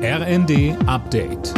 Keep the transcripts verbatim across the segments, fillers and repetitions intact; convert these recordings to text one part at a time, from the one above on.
R N D Update.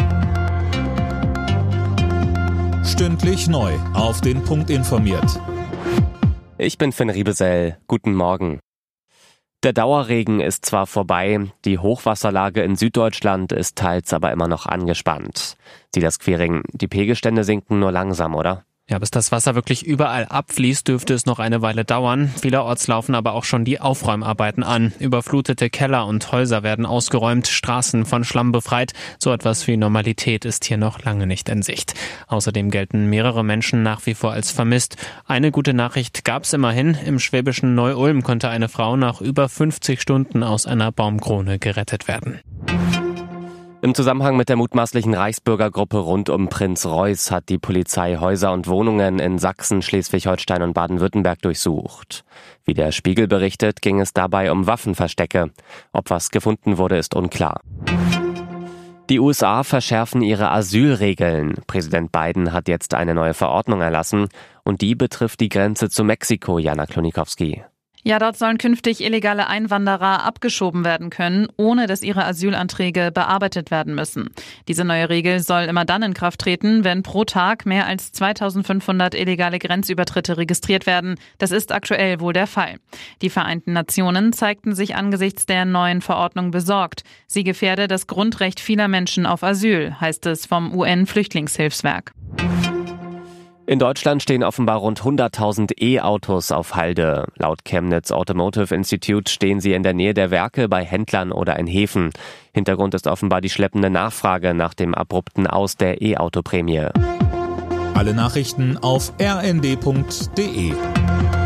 Stündlich neu auf den Punkt informiert. Ich bin Finn Riebesell. Guten Morgen. Der Dauerregen ist zwar vorbei, die Hochwasserlage in Süddeutschland ist teils aber immer noch angespannt. Silas Quiring, die Pegelstände sinken nur langsam, oder? Ja, bis das Wasser wirklich überall abfließt, dürfte es noch eine Weile dauern. Vielerorts laufen aber auch schon die Aufräumarbeiten an. Überflutete Keller und Häuser werden ausgeräumt, Straßen von Schlamm befreit. So etwas wie Normalität ist hier noch lange nicht in Sicht. Außerdem gelten mehrere Menschen nach wie vor als vermisst. Eine gute Nachricht gab's immerhin. Im schwäbischen Neu-Ulm konnte eine Frau nach über fünfzig Stunden aus einer Baumkrone gerettet werden. Im Zusammenhang mit der mutmaßlichen Reichsbürgergruppe rund um Prinz Reuß hat die Polizei Häuser und Wohnungen in Sachsen, Schleswig-Holstein und Baden-Württemberg durchsucht. Wie der Spiegel berichtet, ging es dabei um Waffenverstecke. Ob was gefunden wurde, ist unklar. Die U S A verschärfen ihre Asylregeln. Präsident Biden hat jetzt eine neue Verordnung erlassen und die betrifft die Grenze zu Mexiko, Jana Klonikowski. Ja, dort sollen künftig illegale Einwanderer abgeschoben werden können, ohne dass ihre Asylanträge bearbeitet werden müssen. Diese neue Regel soll immer dann in Kraft treten, wenn pro Tag mehr als zweitausendfünfhundert illegale Grenzübertritte registriert werden. Das ist aktuell wohl der Fall. Die Vereinten Nationen zeigten sich angesichts der neuen Verordnung besorgt. Sie gefährde das Grundrecht vieler Menschen auf Asyl, heißt es vom U N-Flüchtlingshilfswerk. In Deutschland stehen offenbar rund hunderttausend E-Autos auf Halde. Laut Chemnitz Automotive Institute stehen sie in der Nähe der Werke bei Händlern oder in Häfen. Hintergrund ist offenbar die schleppende Nachfrage nach dem abrupten Aus der E-Auto-Prämie. Alle Nachrichten auf r n d punkt d e.